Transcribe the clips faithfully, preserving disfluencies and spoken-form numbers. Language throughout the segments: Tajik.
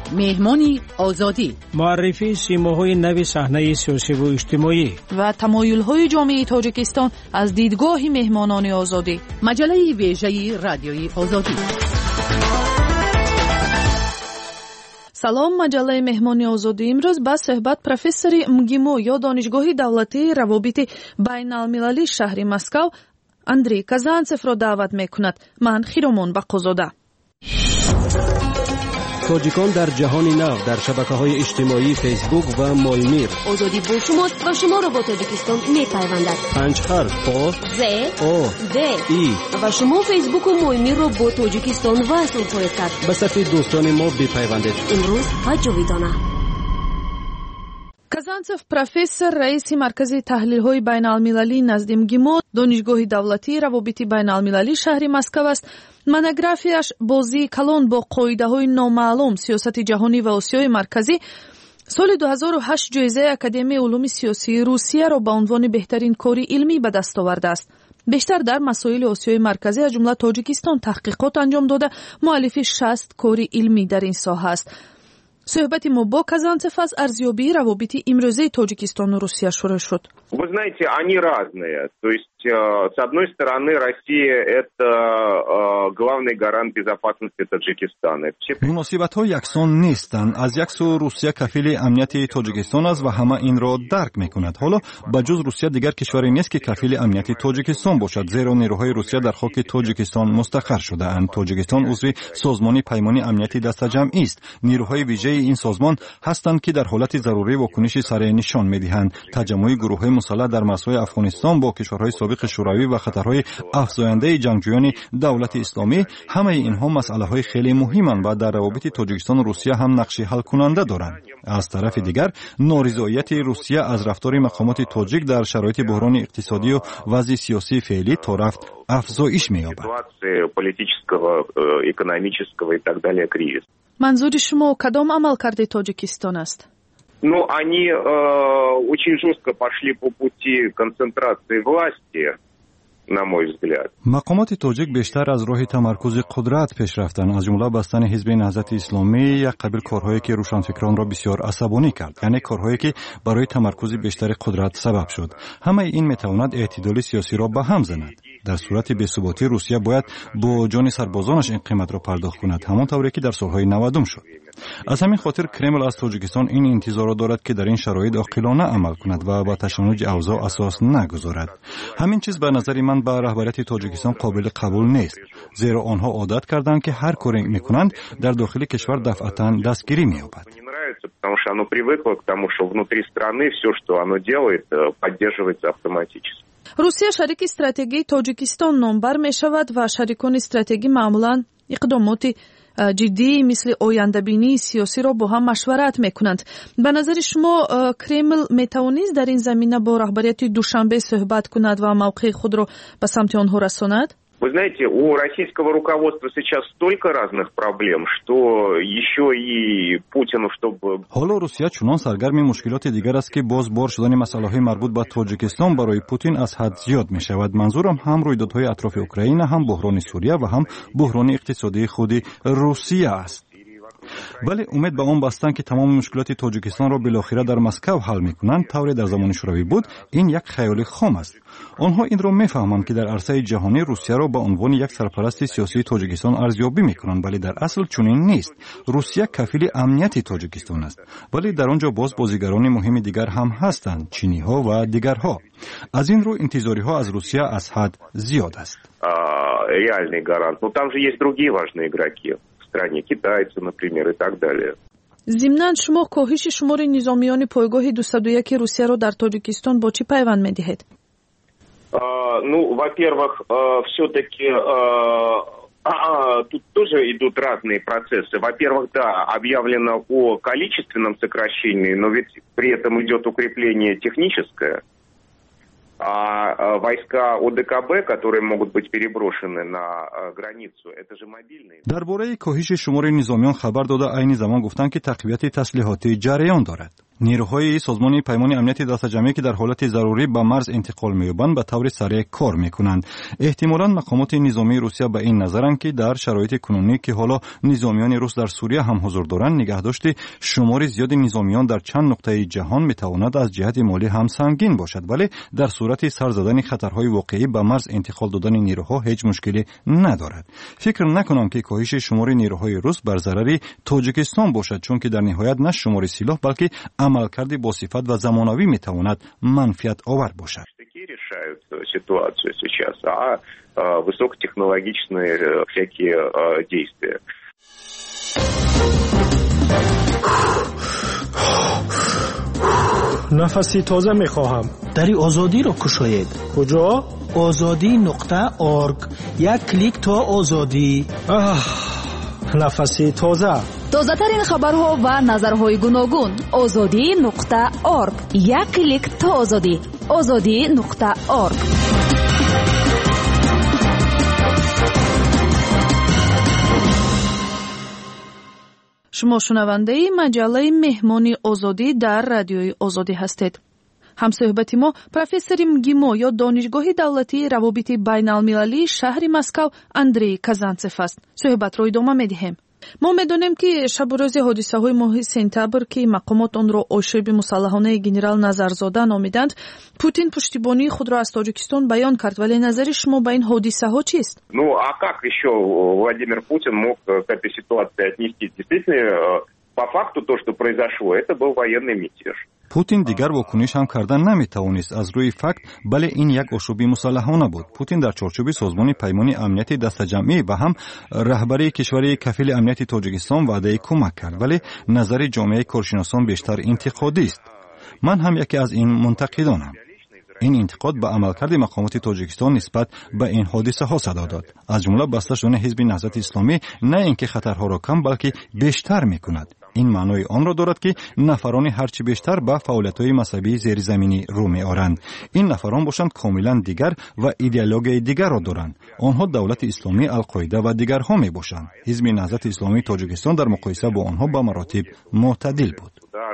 مهمانی آزادی، معرفی سیماهای نو صحنه سیاسی و اجتماعی و تمایل‌های جامعه تاجیکستان از دیدگاه مهمانان آزادی. مجله ویژه رادیوی آزادی. سلام، مجله مهمانی آزادی امروز با صحبت پروفسور مگیمو یا دانشگاه دولتی روابط بین المللی شهر مسکو اندری کازانتسف را دعوت میکند. من خیرمون بقوزاده. تاجیکان در جهان نو در شبکه‌های اجتماعی فیسبوک و مایمیر. آزادی با شماست و شما را با تاجیکستان میپیوندد. پنج حرف آ ز آ د ای و شما فیسبوک و مایمیر را با تاجیکستان وصل خواهید کرد. به صف دوستان ما بپیوندید. امروز و جاویدانه. کازانتسف پروفسور رئیس مرکز تحلیل‌های بین‌المللی نزد مگیمو دانشگاه دولتی روابط بین‌المللی شهر مسکو است. монографияш бозии калон бо қоидаҳои номаълум сиёсати ҷаҳонӣ ва осиёи марказӣ соли ду ҳазору ҳашт ҷоизаи академияи улуми сиёсии русияро ба унвони беҳтарин кори илмӣ ба даст овардааст. бештар дар масоили осиёи марказӣ аз ҷумла тоҷикистон таҳқиқот анҷом дода муаллифи шаст кори илмӣ дар ин соҳа аст. суҳбати мо бо Казанцев аз арзёбии равобити имрӯзаи Тоҷикистону Русия шурӯъ шуд. Вы знаете, они разные. То есть, с одной стороны, Россия – это главный гарант безопасности Таджикистана. муносибатҳо яксон нестанд. аз як сӯ Русия кафили амнияти Тоҷикистон аст ва ҳама инро дарк мекунад. ҳоло ба ҷуз Русия дигар кишваре нест ки кафили амнияти Тоҷикистон бошад, зеро нерӯҳои Русия дар хоки Тоҷикистон мустақар шудаанд. Тоҷикистон узви созмони паймони амнияти дастаҷамъист. нерӯҳои вижаи این سازمان هستند که در حالت ضروری واکنشی سریع نشان می‌دهند. تجمع گروه‌های مسلح در مرزهای افغانستان با کشورهای سابق شوروی و خطرهای افزاینده جنگجویان دولت اسلامی، همه اینها مسائل‌های خیلی مهمند و در روابط تاجیکستان و روسیه هم نقش حل کننده دارند. از طرف دیگر نارضایتی روسیه از رفتار مقامات تاجیک در شرایط بحران اقتصادی و وضع سیاسی فعلی تا رفت افزایش می‌یابد. منظور شما کدام عملکرد تاجیکستان است؟ Ну, они э, очень жестко пошли по пути концентрации власти, на мой взгляд. مقامات تاجیک بیشتر از راه تمرکز قدرت پیش رفتند، از جمله بستن حزب نهضت اسلامی، یک قبیل کارهایی که روشنفکران را بسیار عصبانی کرد، یعنی کارهایی که برای تمرکز بیشتر قدرت سبب شد. همه این میتواند اعتدال سیاسی را به هم زند. در صورت بی‌ثباتی روسیه باید با جان سربازانش این قیمت را پرداخت کند، همانطوری که در سالهای نودم شد. از همین خاطر کرمل از تاجیکستان این انتظار را دارد که در این شرایط عاقلانه عمل کند و با تشنج اوضاع اساس نگذارد. همین چیز به نظر من به رهبریت تاجیکستان قابل قبول نیست، زیرا آنها عادت کردند که هر کاری میکنند در داخل کشور دفعتاً دستگیری می‌یابد. Потому что оно привыкло к тому, что внутри страны все, что оно делает, поддерживается автоматически. روسیه شریک استراتژی تاجیکستان نامبر می شود و شریکان استراتژی معمولاً اقدامات جدی مثل آینده‌بینی سیاسی را با هم مشورت می کنند. به نظر شما کرمل می توانست در این زمینه با رهبریت دوشنبه صحبت کند و موقع خود را به سمت آنها رساند؟ Вы знаете, у российского руководства сейчас столько разных проблем, что еще и Путину, чтобы... حالا روسیه چنان سرگرم مشکلات دیگر است که باز بار شدن مسائل‌های مربوط به تاجیکستان برای پوتین از حد زیاد می شود. منظورم هم رویدادهای اطراف اوکراین، هم بحران سوریه و هم بحران اقتصادی خود روسیه است. ولی امید به آن بستند که تمام مشکلات تاجیکستان را بالاخره در مسکو حل می‌کنند، طوری در زمان شوروی بود، این یک خیال خام است. آنها این را می‌فهمند که در عرصه جهانی روسیه را به عنوان یک سرپرست سیاسی تاجیکستان ارزیابی می‌کنند، ولی در اصل چنین نیست. روسیه کفیل امنیت تاجیکستان است، ولی در آنجا باز بازیگران مهم دیگر هم هستند، چینی‌ها و دیگرها. از این رو انتظاری‌ها از روسیه از حد زیاد است. реальный гарант. Но там же есть другие важные игроки. стране, китайцы, например, и так далее. ضمناً شما کاهش شمار نظامیان پایگاه دویست و یک روسیه را در تاجیکستان با چی پیوند می‌دهید؟ Ну, во-первых, все-таки тут тоже идут разные процессы. Во-первых, да, объявлено о количественном сокращении, но ведь при этом идет укрепление техническое. А войска ОДКБ, которые могут быть переброшены на границу, это же мобильные. درباره کاهش شمار نظامیان خبر داده عین زمان گفتند که تقویت تسلیحاتی جریان دارد. نیروهای سازمان پیمان امنیت دسته‌جمعی که در حالت ضروری به مرز انتقال می‌یابند به طور سریع کار می‌کنند. احتمالاً مقامات نظامی روسیه به این نظرند که در شرایط کنونی که حالا نظامیان روس در سوریه هم حضور دارند، نگهداشت شمار زیاد نظامیان در چند نقطه جهان می‌تواند از جهت مالی هم سنگین باشد، ولی در صورت سر زدن خطرهای واقعی به مرز انتقال دادن نیروها هیچ مشکلی ندارد. فکر نکنم که کاهش شمار نیروهای روس بر ضرر تاجیکستان باشد، چون که در نهایت نه شمار سلاح بلکه عملکرد با صفت و زمانوی میتواند منفعت آور باشد. решают ситуацию сейчас, а высокотехнологичные всякие действия. نفسی تازه میخواهم. دری آزادی رو کشاید. کجا؟ آزادی نقطه آرگ. یک کلیک تا آزادی. نفسی تازه. تازه ترین خبرها و نظرهای گوناگون. آزادی نقطه آرگ. یک کلیک تا آزادی. آزادی نقطه آرگ. شما شنونده مجله مهمانی آزادی در رادیوی آزادی هستید. همصحبت ما پروفسور مگیمو یا دانشگاه دولتی روابط بین المللی شهر مسکو اندری کازانتسف است. صحبت را ادامه می‌دهیم. ما می‌دانیم که شب و روز حادثه‌های ماه سپتامبر که مقامات آن را آشوب مسلحانه گنرال نظرزاده نامیدند، پوتین پشتیبانی خود را از تاجیکستان بیان کرد، ولی نظر شما به این حادثه‌ها چیست؟ Ну, а как еще Владимир Путин мог к этой ситуации отнести? Действительно, по факту то, что произошло, это был военный мятеж. پوتین دیگر واکنش هم کردن نمیتوانست از روی فکت، بله این یک آشوبی مسلحانه بود. پوتین در چارچوب سازمان پیمان امنیت دسته‌جمعی و هم رهبری کشور کفیل امنیت تاجیکستان وعده کمک کرد، ولی نظر جامعه کارشناسان بیشتر انتقادی است. من هم یکی از این منتقدانم. این انتقاد به عملکرد مقامات تاجیکستان نسبت به این حادثه ها صدا داد، از جمله بسته شدن حزب نهضت اسلامی نه اینکه خطرها را کم بلکه بیشتر میکند. این معنای آن را دارد که نفران هرچی بیشتر به فعالیت‌های مذهبی زیرزمینی رو می‌آورند. این نفران باشند کاملا دیگر و ایدئولوژی دیگر را دارند. آنها دولت اسلامی، القاعده و دیگرها میباشند. حزب نهضت اسلامی تاجیکستان در مقایسه با آنها به مراتب معتدل بود.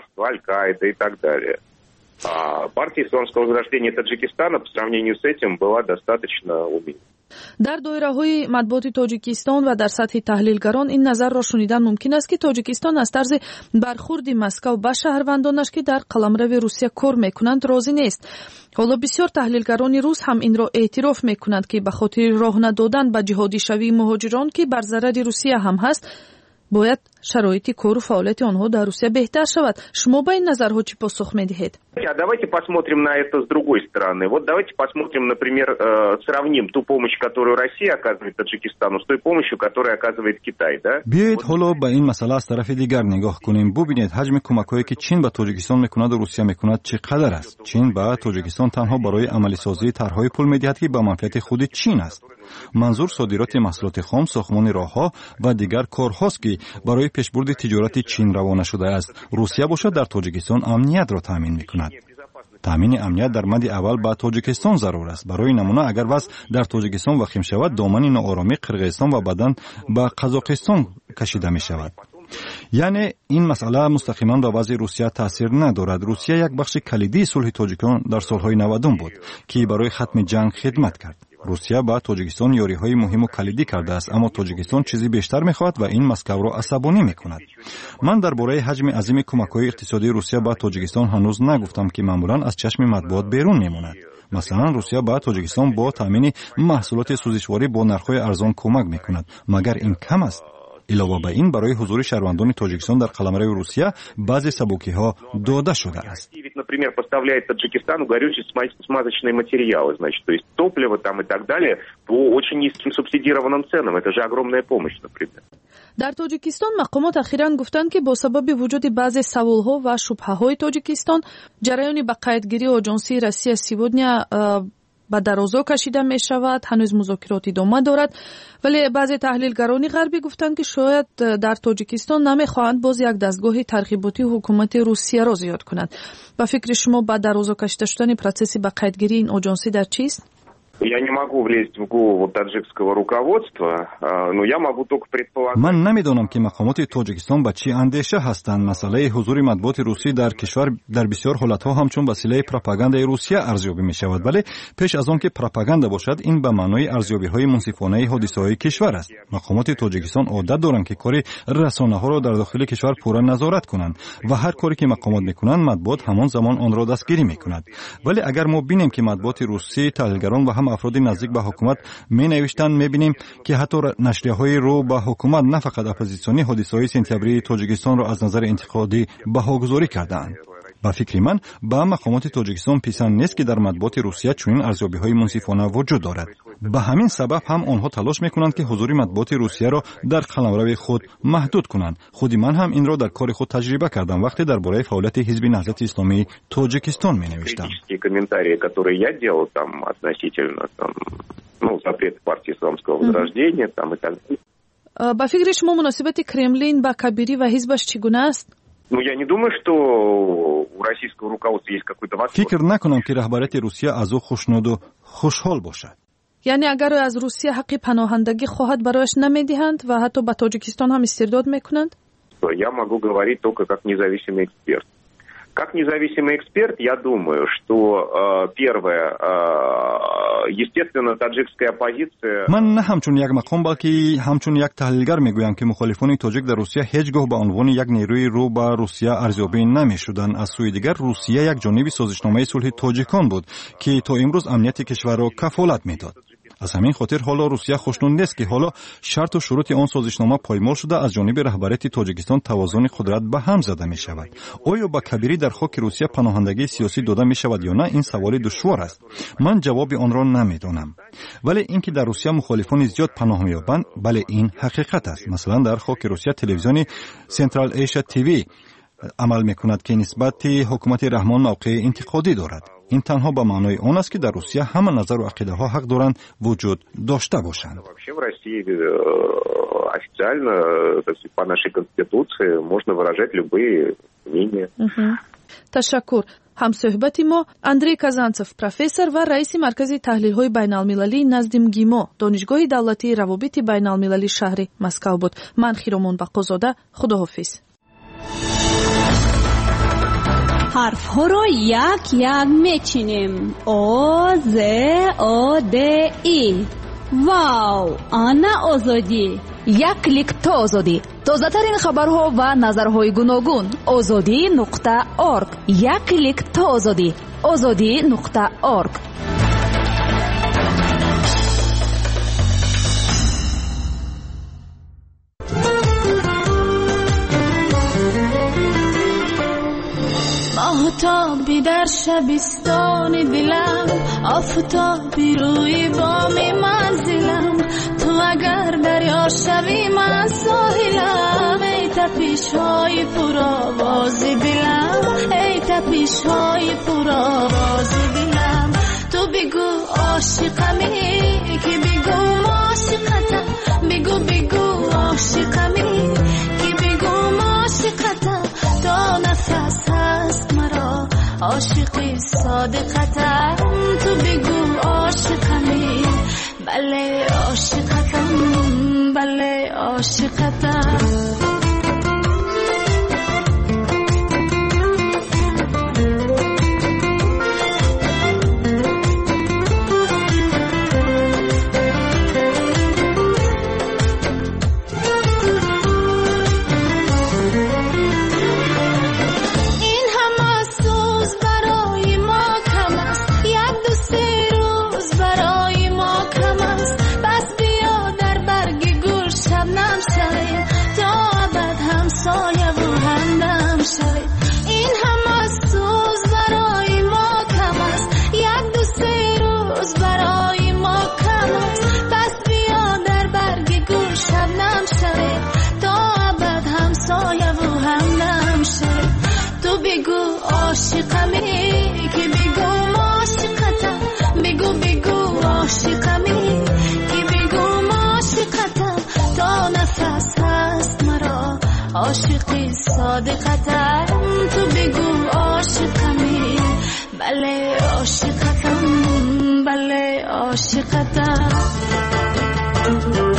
Партия исламского возрождения Таджикистана по сравнению с этим была достаточно умеренной. در دایره‌های مطبوعات تاجیکستان و در سطح تحلیلگران این نظر را شنیدن ممکن است که تاجیکستان از طرز برخورد مسکو به شهروندانش که در قلمرو روسیه کار میکنند راضی نیست. حالا بسیار تحلیلگران روس هم این را اعتراف میکنند که به خاطر راه ندادن به جهادی شوی مهاجران که بر ضرر روسیه هم هست، باید شرایط کار و فعالیت آنها در روسیه بهتر شود. شما به این نظرها چی پاسخ میدهید؟ Давайте посмотрим на это с другой стороны. Вот давайте посмотрим, например, сравним ту помощь, которую Россия оказывает Таджикистану, с той помощью, которую оказывает Китай, да? بیایید حالا به این مسئله از طرف دیگر نگاه کنیم. ببینید حجم کمک‌هایی که چین به تاجیکستان میکند و روسیه میکند چقدر است. چین به تاجیکستان تنها برای عملی سازی طرح‌های پول میدهد که به منفعت خود چین است. منظور صادرات محصولات خام، ساختمان راه‌ها و دیگر کارهاست که برای پیشبرد تجارت چین روانه شده است. روسیه باشد در تاجیکستان امنیت را تامین میکند. تامین امنیت در مد اول به تاجیکستان ضرور است. برای نمونه اگر وضع در تاجیکستان وخیم شود، دامن ناآرامی قرقیزستان و بعداً به قزاقستان کشیده می شود. یعنی این مسئله مستقیما به وضع روسیه تاثیر ندارد. روسیه یک بخش کلیدی صلح تاجیکستان در سالهای نود بود که برای ختم جنگ خدمت کرد. روسیه با تاجیکستان یاری‌های مهم و کلیدی کرده است، اما تاجیکستان چیزی بیشتر می‌خواهد و این مسکو را عصبانی می‌کند. من درباره حجم عظیم کمک‌های اقتصادی روسیه با تاجیکستان هنوز نگفتم که معمولاً از چشم مطبوعات بیرون می‌ماند. مثلا روسیه با تاجیکستان با تامین محصولات سوزشواری با نرخ‌های ارزان کمک می‌کند. مگر این کم است؟ علاوه بر این برای حضور شهروندان تاجیکستان در قلمرو روسیه بعضی سبوکی‌ها داده شده است. Например, поставляет Таджикистану горюче-смазочные материалы, значит, то есть топливо там и так далее по очень низким субсидированным ценам. Это же огромная помощь, например. در تاجیکستان مقامات اخیراً گفتند که با سبب وجود بعضی سوالها و شبهه‌های تاجیکستان جریان به قیدگیری آژانسی روسیه سیودنیا به درازا کشیده می شود. هنوز مذاکرات ادامه دارد، ولی بعضی تحلیلگران غربی گفتند که شاید در تاجیکستان نمی خواهند باز یک دستگاه ترغیباتی حکومت روسیه را زیاد کنند. با فکر شما به درازا کشیده شدن پروسه به قیدگیری این آژانسی در چیست؟ Я не могу влезть в голову таджикского руководства, но я могу только предполагать. من نمیدونم که مقامات تاجیکستان با چی اندیشه هستند. مسئله حضور مطبوعات روسی در کشور در بسیار حالتها همچون وسیله پروپاگاندای روسیه ارزیابی می شود، ولی پیش از آن که پروپاگاندا باشد این به معنای ارزیابی های منصفانه حادثه های کشور است. مقامات تاجیکستان عادت دارند که کار رسانه ها را در داخل کشور پورا نظارت کنند و هر کاری که مقامات میکنند مطبوعات همان زمان آن را دستگیری میکند. ولی اگر ما بینیم که مطبوعات روسی، تحلیلگران و هم افراد نزدیک به حکومت می نوشتند، می بینیم که حتی نشریه های رو به حکومت نه فقط اپوزیسیونی حادثه های سپتامبری تاجیکستان را از نظر انتقادی بهاگذاری کردند. با فکر من با مقامات تاجیکستان پسند نیست که در مطبوعات روسیه چنین ارزیابی های منصفانه وجود دارد. به همین سبب هم آنها تلاش میکنند که حضور مطبوعات روسیه را در قلمرو خود محدود کنند. خود من هم این را در کار خود تجربه کردم وقتی درباره فعالیت حزب نهضت اسلامی تاجیکستان می نوشتم. комментарии, которые я делал там относительно там, ну, запрета партии исламского возрождения там и так далее. با فکر شما مناسبت کرملین با کبیری و حزبش چگونه است؟ Ну, я не думаю, что у российского руководства есть какой-то восторг. فکر نکنم که رهبریت روسیه از او خوشنود و خوشحال باشد. یعنی اگر از روسیه حق پناهندگی خواهد برایش نمیدهند و حتی به تاجیکستان هم استرداد میکنند؟ Я могу говорить только как независимый эксперт. Как независимый эксперт, я думаю, что э, первое, э, естественно, таджикская оппозиция... من نه همچون یک مقام بلکه همچون یک تحلیلگر میگویم که مخالفان تاجیک در روسیه هیچگاه به عنوان یک نیروی رو به روسیه ارزیابی نمیشدند. از سوی دیگر روسیه یک جانب سازشنامه صلح تاجیکان بود که تا امروز امنیت کشور را کفالت میداد. از همین خاطر حالا روسیه خوشنود نیست که حالا شرط و شروط آن سازشنامه پایمال شده از جانب رهبریت تاجیکستان توازن قدرت به هم زده می شود. آیا با کبیری در خاک روسیه پناهندگی سیاسی داده می شود یا نه؟ این سوال دشوار است. من جواب آن را نمیدانم. ولی اینکه در روسیه مخالفان زیاد پناه می‌یابند، بله این حقیقت است. مثلا در خاک روسیه تلویزیون سنترال ایشیا تیوی عمل می‌کند که نسبت حکومت رحمان موقع انتقادی دارد. این تنها به معنای آن است که در روسیه همه نظر و عقیده ها حق دارند وجود داشته باشند. Вообще в России официально, по нашей конституции, можно выражать любые мнения. تشکر. همصحبت ما اندری کازانتسوف پروفسور و رئیس مرکز تحلیل های بین المللی نزد مگیمو دانشگاه دولتی روابط بین المللی شهر مسکو بود. من خیرمان بقازاده، خداحافظ. حرف ها رو یک یک میچینیم. او ز او د ای. واو، آنا آزادی. یک کلیک تا آزادی. تازه ترین خبرها و نظرهای گوناگون. آزادی نقطه اورگ. یک کلیک تا آزادی. آزادی نقطه اورگ. آفتابی در شبستان دلم، آفتابی روی بام منزلم، تو اگر دریا شوی من ساحلم. ای تپش های پرآواز دلم، ای تپش های پرآواز دلم. تو بگو عاشقمی که بگو عاشقتم، بگو بگو عاشقمی که بگو عاشقتم. تا نفس هست مرا عاشقی صادقتم، تو بگو عاشقمی. بله عاشقتم، بله عاشقتم. عاشقمی که بگو عاشقتم، بگو بگو عاشقمی که بگو عاشقتم. تا نفس هست مرا عاشقی صادقتم، تو بگو عاشقمی. بله عاشقتم، بله عاشقتم